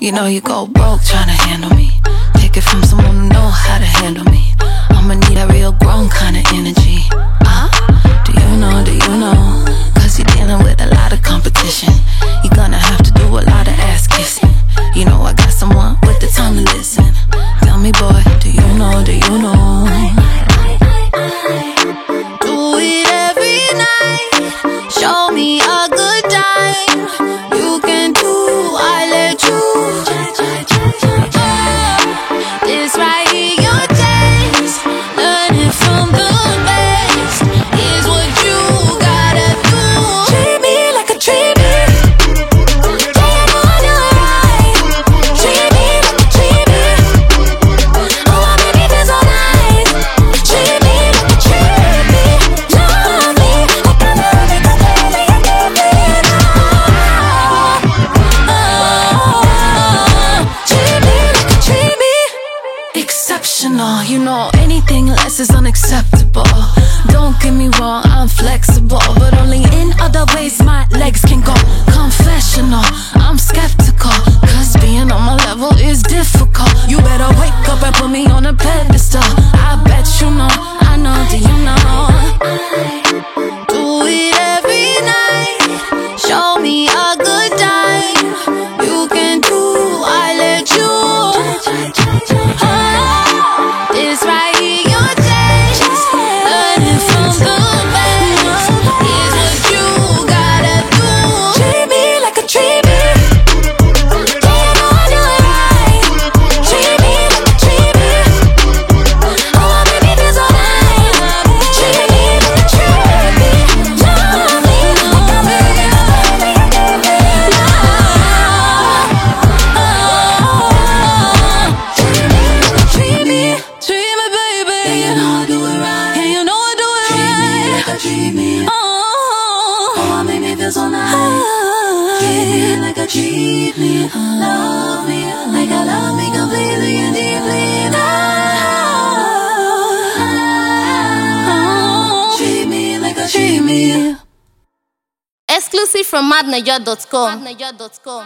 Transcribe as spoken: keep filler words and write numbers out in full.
You know you go broke trying to handle me. Take it from someone who know how to handle me. I'ma need that real grown kind of energy. Uh, do you know, do you know? Cause you're dealing with a lot of competition. You're gonna have to do a lot of ass kissing. You know I got someone with the time to listen. Tell me boy, do you know, do you know? Do it every night. Show me a good time. You can do, I let you. Oh, this right here, your taste. Learn it from the best. Here's what you gotta do. Treat me like a treat me. Yeah, I know I do it right. Treat me like a treat me. Oh, I make it feel so nice. Treat me like a treat me. Love me like I'm a big baby. You give me love. Oh, treat me like a treat me. Exceptional, you know anything less is unacceptable. Don't get me wrong, I'm flexible, but only in other ways my legs can go. Confessional, I'm skeptical, cause being on my level is difficult. You better wake up and put me on a pedestal. I bet you know, I know, do you know? Do it every night. Show me a good time. You can do, I let you. Oh, this right here, your taste. Learn it from the best. Here's what you gotta do. Treat me like a treat me. Yeah, I know I do it right. Treat me like a treat me. Oh, I make me feel so nice. Treat me like a treat me. Love me like I'm a big baby. You give me love. Oh, treat me like a treat me. Treat me, baby. Yeah, you know I do it right. Yeah, you know I do it right. Treat me like a treat me. Oh, oh, make me feel so nice. Treat me like a treat me. Love me like I love me completely and deeply. Oh, treat me like a treat me. Exclusive from madniger dot com.